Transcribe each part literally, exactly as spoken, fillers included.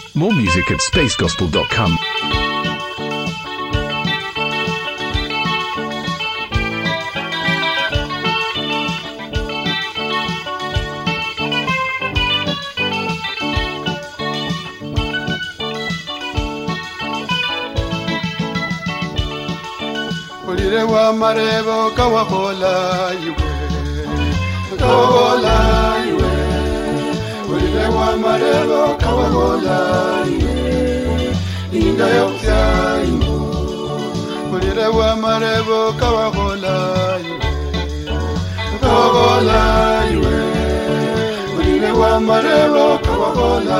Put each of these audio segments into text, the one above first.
More music at space gospel dot com. Olirewa marebo kawakola iwe, kawakola iwe. Olirewa marebo kawakola iwe, inga yokya imo. Olirewa marebo kawakola iwe, kawakola iwe. Olirewa marebo kawakola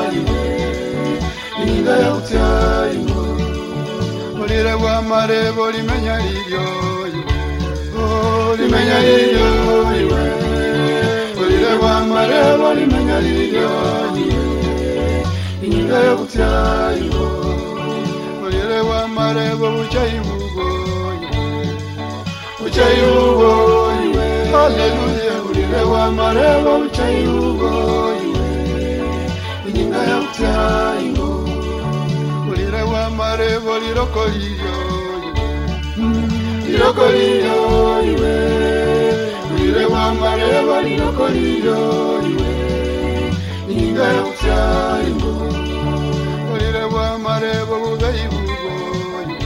iwe, inga yokya imo. Olirewa marebo limenya libyo iwe, oh limenya libyo iwe. Olirewa marebo limenya libyo iwe, inga yokutya iwe. Olirewa marebo buchayibugo iwe, buchayibugo iwe. Hallelujah. Olirewa marebo buchayibugo iwe, inga yokutya iwe. Olirewa marebo lirokolio iwe, lirokolio iwe. Olirewa marebo lirokolio iwe, inga yokutya iwe. Olirewa marebo bugayibugo iwe,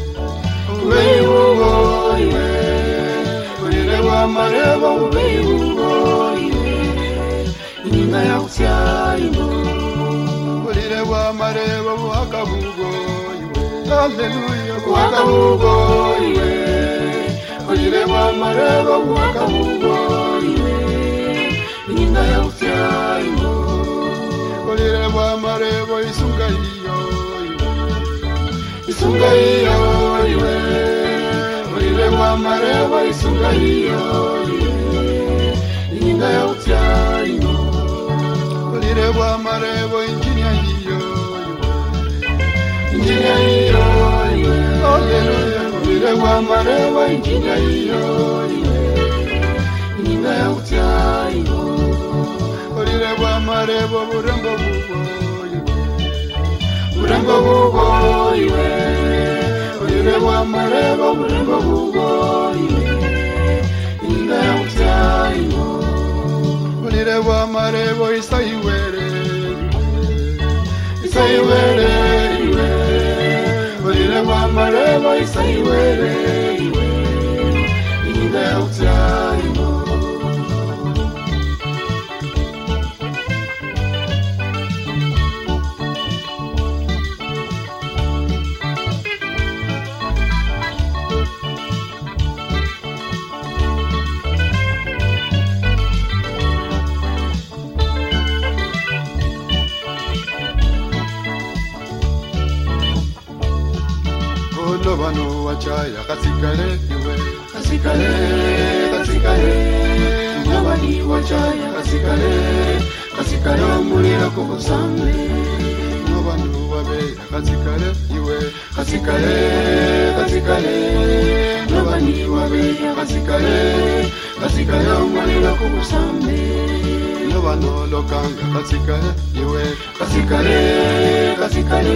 bugayibugo iwe. Olirewa marebo bugayibugo iwe, inga yokutya iwe. Olirewa marebo buhakabugo iwe, hallelujah, buhakabugo iwe. Olirewa marebo buhakabugo iwe, inga yokutya iwe. Olirewa marebo isunga iyo iwe, isunga iyo iwe. Olirewa marebo isunga iyo iwe, inga yokutya iwe. Olirewa marebo injinia iyo iwe, injinia iyo iwe. Hallelujah. Olirewa marebo injinia iyo iwe, inga yokutya iwe. Olirewa marebo burengo bugo iwe, burengo bugo iwe. Olirewa marebo burengo bugo iwe, inga yokutya iwe. Olirewa marebo isaiwere iwe, isaiwere iwe. Olirewa marebo isaiwere iwe, inga yokutya iwe. Bano wachaya kasikale iwe, kasikale, kasikale. Nobani wachaya kasikale, kasikale omuliro kubusambe. Nobanu wabeya kasikale iwe, kasikale, kasikale. Nobani wabeya kasikale, kasikale omuliro kubusambe. Nobano lokanga kasikale iwe, kasikale, kasikale.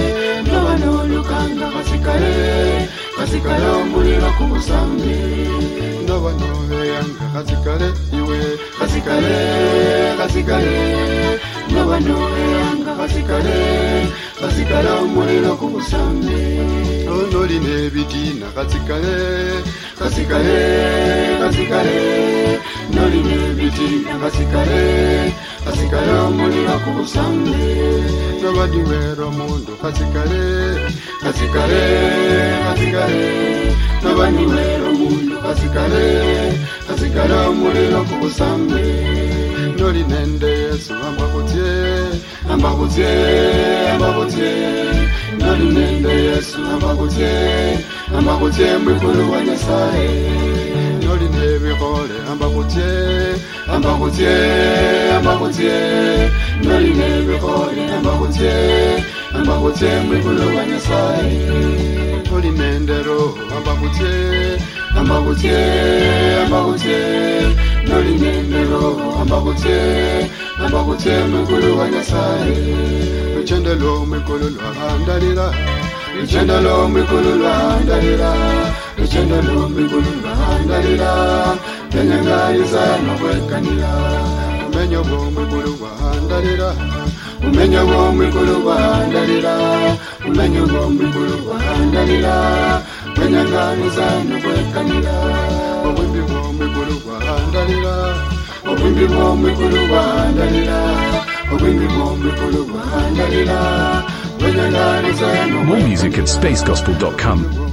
Nobano lokanga kasikale, kasikale omuliro kubusambe. Nobano beyanga kasikale iwe, kasikale, kasikale. Nobano beyanga kasikale, kasikale omuliro kubusambe. Onoli nebitina kasikale, kasikale, kasikale. Noli nebitina kasikale, kasikale omuliro kubusambe. Nobody wero mundu kasikale, kasikale, kasikale. Nobody wero mundu kasikale, kasikale omuliro kubusambe. Noli nende Yesu ambakutye, ambakutye, ambakutye. Noli nende Yesu ambakutye, ambakutye mwikulu wa Nyasaye. Noli nebikole ambakutye, ambakutye, ambakutye. Noli nebikole ambakutye, ambakutye mwikulu wa Nyasaye. Noli nendero ambakutye, ambakutye, ambakutye. Noli nendero ambakutye. ambakutse ambakutse mukulu wa nyasaye luchendelo mukulu lwahandalira luchendelo mukulu lwahandalira luchendelo mukulu lwahandalira tenyangaliza nokwekanira umenyo bwo mukulu lwahandalira umenyo bwo mukulu lwahandalira umenyo bwo mukulu lwahandalira tenyangaliza nokwekanira obwimbi bwo mukulu lwahandalira obwimbi bwo mukulu lwahandalira obwimbi bwo mukulu lwahandalira tenyangaliza More music at space gospel dot com.